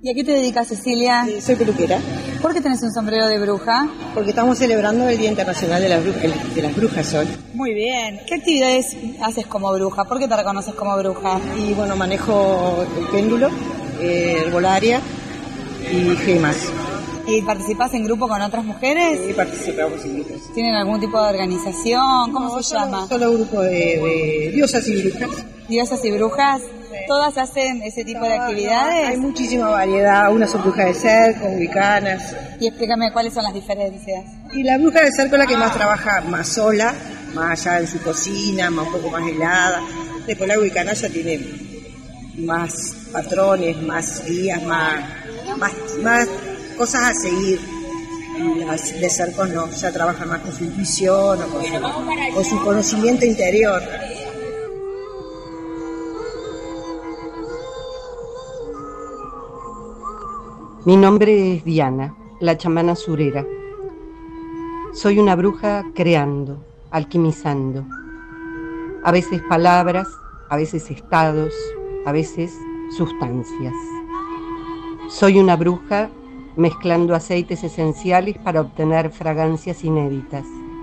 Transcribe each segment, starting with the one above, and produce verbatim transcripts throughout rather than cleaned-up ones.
¿Y a qué te dedicas, Cecilia? Eh, soy peluquera. ¿Por qué tenés un sombrero de bruja? Porque estamos celebrando el Día Internacional de las Brujas, de las Brujas hoy. Muy bien. ¿Qué actividades haces como bruja? ¿Por qué te reconoces como bruja? Y bueno, manejo el péndulo, eh, herbolaria y gemas. ¿Y participás en grupo con otras mujeres? Sí, participamos en grupos. ¿Tienen algún tipo de organización? ¿Cómo No, se solo, llama? Solo grupo de, de diosas y brujas. ¿Diosas y brujas? Sí. ¿Todas hacen ese tipo No, de actividades? No, hay muchísima variedad. Unas son brujas de cerco, wiccanas. Y explícame cuáles son las diferencias. Y la bruja de cerco es la que más trabaja más sola, más allá en su cocina, más un poco más helada. Después la wicana ya tiene más patrones, más guías, más, más, más cosas a seguir. Y las de cercos no, ya trabajan más con su intuición o con su, con su conocimiento interior. Mi nombre es Diana, la chamana surera. Soy una bruja creando, alquimizando. A veces palabras, a veces estados, a veces sustancias. Soy una bruja mezclando aceites esenciales para obtener fragancias inéditas.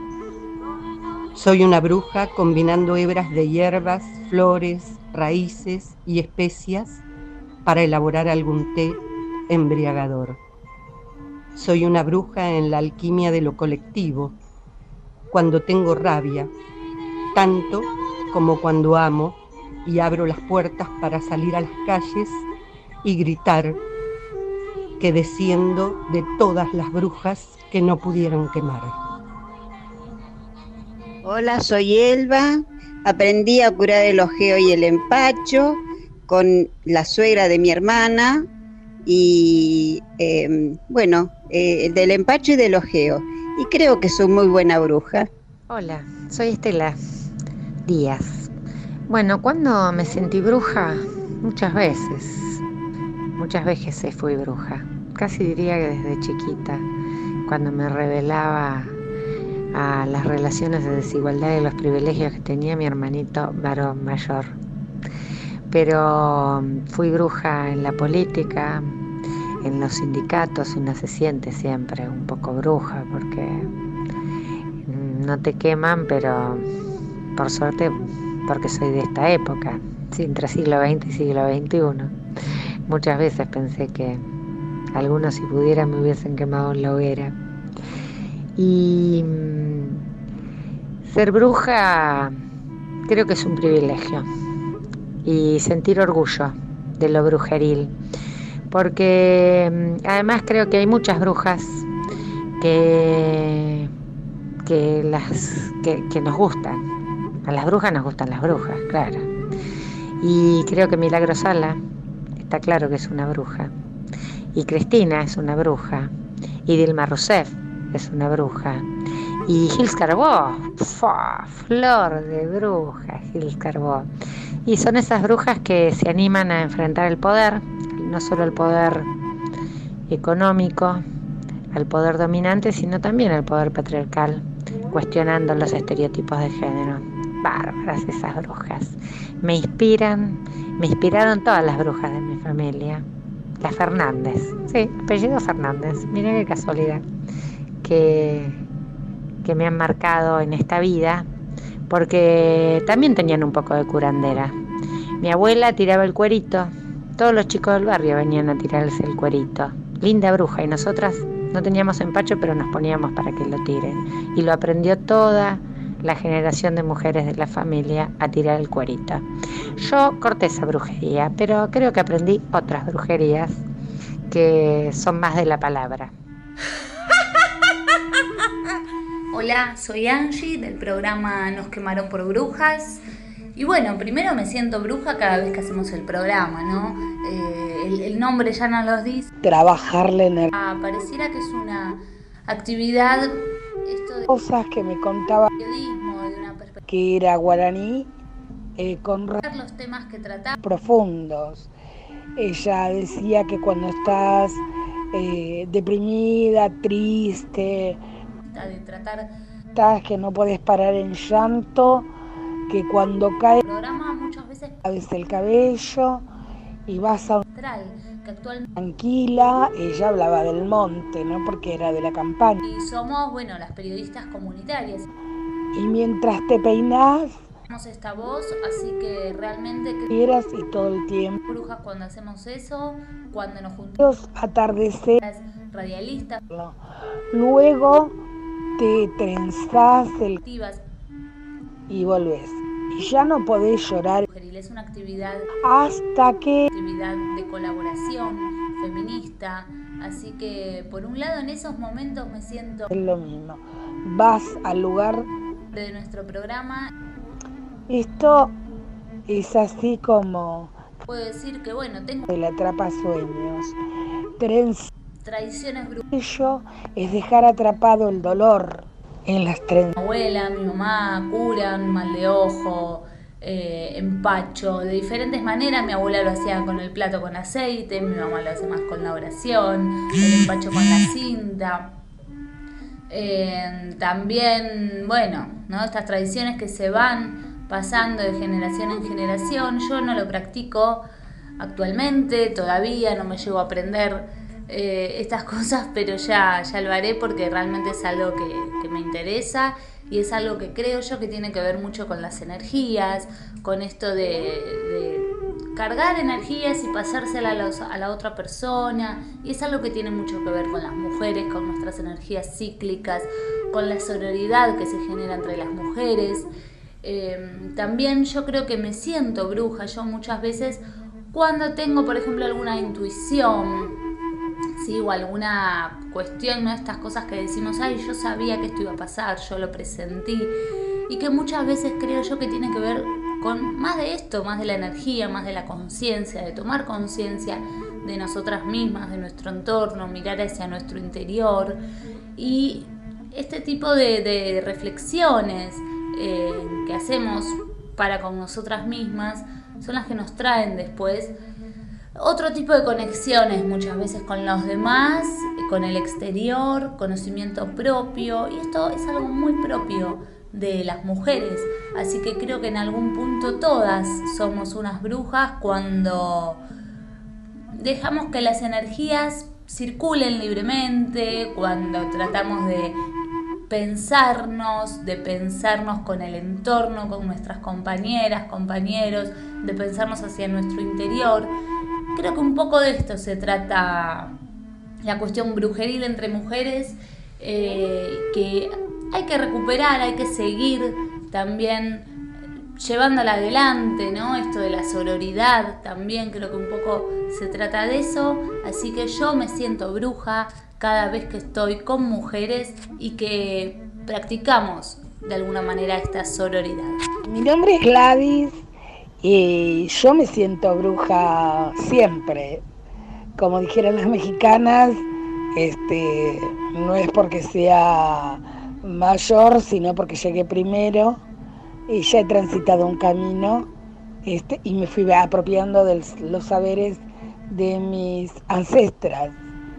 Soy una bruja combinando hebras de hierbas, flores, raíces y especias para elaborar algún té embriagador. Soy una bruja en la alquimia de lo colectivo, cuando tengo rabia, tanto como cuando amo y abro las puertas para salir a las calles y gritar que desciendo de todas las brujas que no pudieron quemar. Hola, soy Elba. Aprendí a curar el ojeo y el empacho con la suegra de mi hermana y eh, bueno, eh, del empacho y del ojeo. Y creo que soy muy buena bruja. Hola, soy Estela Díaz. Bueno, ¿cuándo me sentí bruja? Muchas veces. Muchas veces fui bruja. Casi diría que desde chiquita, cuando me revelaba a las relaciones de desigualdad y los privilegios que tenía mi hermanito varón mayor. Pero fui bruja en la política, en los sindicatos. Uno se siente siempre un poco bruja porque no te queman, pero por suerte, porque soy de esta época, sí, entre siglo veinte y siglo veintiuno. Muchas veces pensé que algunos, si pudieran, me hubiesen quemado en la hoguera. Y ser bruja creo que es un privilegio, y sentir orgullo de lo brujeril, porque además creo que hay muchas brujas que, que, las, que, que nos gustan. A las brujas nos gustan las brujas, claro. Y creo que Milagro Sala está claro que es una bruja, y Cristina es una bruja, y Dilma Rousseff es una bruja, y Gilles Carbó, ¡fua! Flor de bruja, Gilles Carbó. Y son esas brujas que se animan a enfrentar el poder, no solo el poder económico, al poder dominante, sino también el poder patriarcal, cuestionando los estereotipos de género. Bárbaras esas brujas. Me inspiran, me inspiraron todas las brujas de mi familia. Las Fernández, sí, apellido Fernández, miren qué casualidad, que, que me han marcado en esta vida, porque también tenían un poco de curandera. Mi abuela tiraba el cuerito, todos los chicos del barrio venían a tirarse el cuerito. Linda bruja, y nosotras no teníamos empacho, pero nos poníamos para que lo tiren. Y lo aprendió toda la generación de mujeres de la familia a tirar el cuerito. Yo corté esa brujería, pero creo que aprendí otras brujerías que son más de la palabra. Hola, soy Angie del programa Nos Quemaron por Brujas. Y bueno, primero me siento bruja cada vez que hacemos el programa, ¿no? Eh, el, el nombre ya nos lo dice. Trabajarle en el... Ah, pareciera que es una actividad... Esto de cosas que me contaba periodismo, de una perspectiva... que era guaraní, eh, con los temas que trataba profundos. Ella decía que cuando estás eh, deprimida, triste, de tratar estás que no puedes parar en llanto, que cuando cae el programa muchas veces cabeza el cabello y vas a que que actualmente... Tranquila, ella hablaba del monte, ¿no? Porque era de la campaña. Y somos, bueno, las periodistas comunitarias. Y mientras te peinás... Tenemos esta voz, así que realmente... Que quieras y todo el tiempo. Brujas cuando hacemos eso, cuando nos juntamos... Los atardeceres... Radialistas. Luego te trenzás el... y volvés. Y ya no podés llorar. Es una actividad hasta que actividad de colaboración feminista, así que por un lado en esos momentos me siento es lo mismo. Vas al lugar de nuestro programa. Esto es así como puedo decir que bueno, tengo el atrapasueños. Trenz... tradiciones brujas. Ello es dejar atrapado el dolor en las trenzas. Mi abuela, mi mamá curan mal de ojo, eh, empacho, de diferentes maneras. Mi abuela lo hacía con el plato con aceite, mi mamá lo hace más con la oración, el empacho con la cinta. Eh, también, bueno, ¿no? Estas tradiciones que se van pasando de generación en generación. Yo no lo practico actualmente, todavía no me llego a aprender Eh, estas cosas, pero ya, ya lo haré porque realmente es algo que, que me interesa y es algo que creo yo que tiene que ver mucho con las energías, con esto de, de cargar energías y pasársela a, los, a la otra persona, y es algo que tiene mucho que ver con las mujeres, con nuestras energías cíclicas, con la sororidad que se genera entre las mujeres. Eh, también yo creo que me siento bruja, yo muchas veces cuando tengo, por ejemplo, alguna intuición, sí, o alguna cuestión, ¿no? Estas cosas que decimos, ay, yo sabía que esto iba a pasar, yo lo presentí, y que muchas veces creo yo que tiene que ver con más de esto, más de la energía, más de la conciencia, de tomar conciencia de nosotras mismas, de nuestro entorno, mirar hacia nuestro interior, y este tipo de, de reflexiones eh, que hacemos para con nosotras mismas son las que nos traen después otro tipo de conexiones, muchas veces con los demás, con el exterior, conocimiento propio, y esto es algo muy propio de las mujeres, así que creo que en algún punto todas somos unas brujas cuando dejamos que las energías circulen libremente, cuando tratamos de pensarnos, de pensarnos con el entorno, con nuestras compañeras, compañeros, de pensarnos hacia nuestro interior. Creo que un poco de esto se trata la cuestión brujeril entre mujeres, eh, que hay que recuperar, hay que seguir también llevándola adelante, ¿no? Esto de la sororidad también creo que un poco se trata de eso, así que yo me siento bruja cada vez que estoy con mujeres y que practicamos de alguna manera esta sororidad. Mi nombre es Gladys y yo me siento bruja siempre. Como dijeron las mexicanas, este, no es porque sea mayor, sino porque llegué primero y ya he transitado un camino este, y me fui apropiando de los saberes de mis ancestras.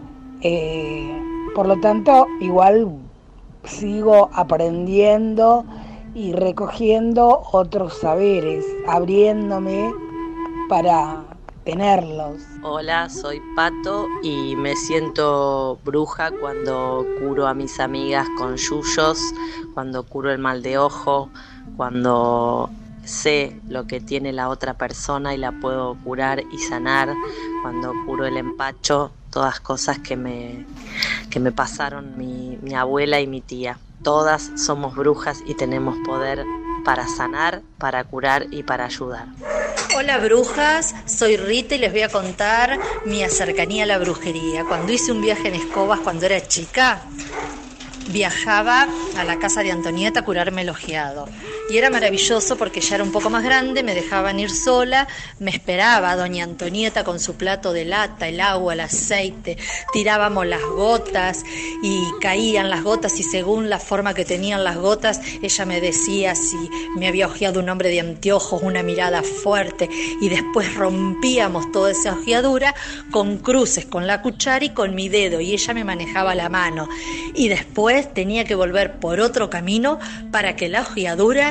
Eh, por lo tanto, igual sigo aprendiendo y recogiendo otros saberes, abriéndome para tenerlos. Hola, soy Pato y me siento bruja cuando curo a mis amigas con yuyos, cuando curo el mal de ojo, cuando sé lo que tiene la otra persona y la puedo curar y sanar, cuando curo el empacho, todas cosas que me, que me pasaron mi, mi abuela y mi tía. Todas somos brujas y tenemos poder para sanar, para curar y para ayudar. Hola brujas, soy Rita y les voy a contar mi cercanía a la brujería. Cuando hice un viaje en escobas cuando era chica, viajaba a la casa de Antonieta a curarme el ojeado. Y era maravilloso porque ya era un poco más grande, me dejaban ir sola, me esperaba doña Antonieta con su plato de lata, el agua, el aceite, tirábamos las gotas y caían las gotas y según la forma que tenían las gotas, ella me decía si me había ojeado un hombre de anteojos, una mirada fuerte, y después rompíamos toda esa ojeadura con cruces, con la cuchara y con mi dedo, y ella me manejaba la mano. Y después tenía que volver por otro camino para que la ojeadura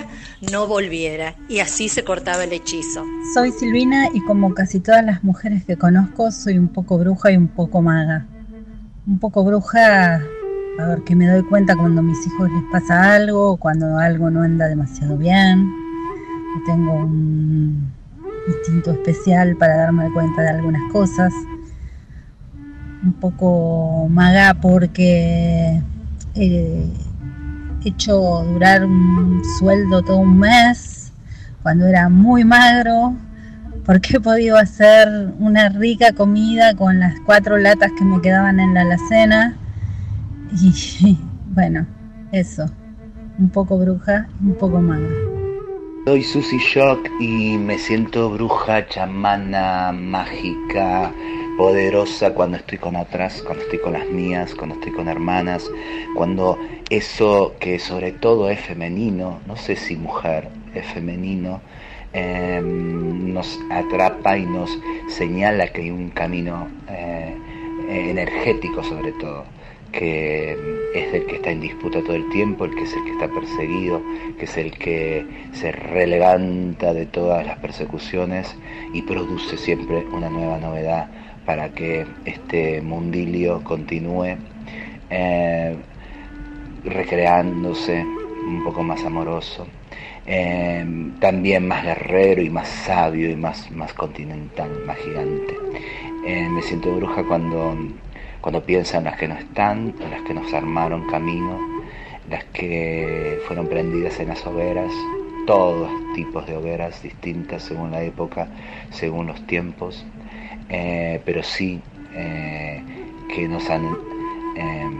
no volviera. Y así se cortaba el hechizo. Soy Silvina y como casi todas las mujeres que conozco, soy un poco bruja y un poco maga. Un poco bruja, a ver, que me doy cuenta cuando a mis hijos les pasa algo, cuando algo no anda demasiado bien. Tengo un instinto especial para darme cuenta de algunas cosas. Un poco maga porque he hecho durar un sueldo todo un mes cuando era muy magro, porque he podido hacer una rica comida con las cuatro latas que me quedaban en la alacena. Y bueno, eso, un poco bruja, un poco maga. Soy Susie Shock y me siento bruja, chamana, mágica, poderosa cuando estoy con otras, cuando estoy con las mías, cuando estoy con hermanas, cuando eso que sobre todo es femenino, no sé si mujer, es femenino, eh, nos atrapa y nos señala que hay un camino eh, energético sobre todo, que es el que está en disputa todo el tiempo, el que es el que está perseguido, que es el que se relevanta de todas las persecuciones y produce siempre una nueva novedad para que este mundilio continúe eh, recreándose un poco más amoroso, eh, también más guerrero y más sabio y más, más continental, más gigante. Eh, me siento bruja cuando cuando pienso en las que no están, en las que nos armaron camino, las que fueron prendidas en las hogueras, todos tipos de hogueras distintas según la época, según los tiempos, eh, pero sí eh, que nos han, eh,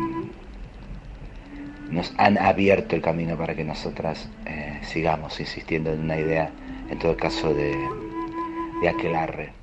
nos han abierto el camino para que nosotras eh, sigamos insistiendo en una idea, en todo caso de, de aquelarre.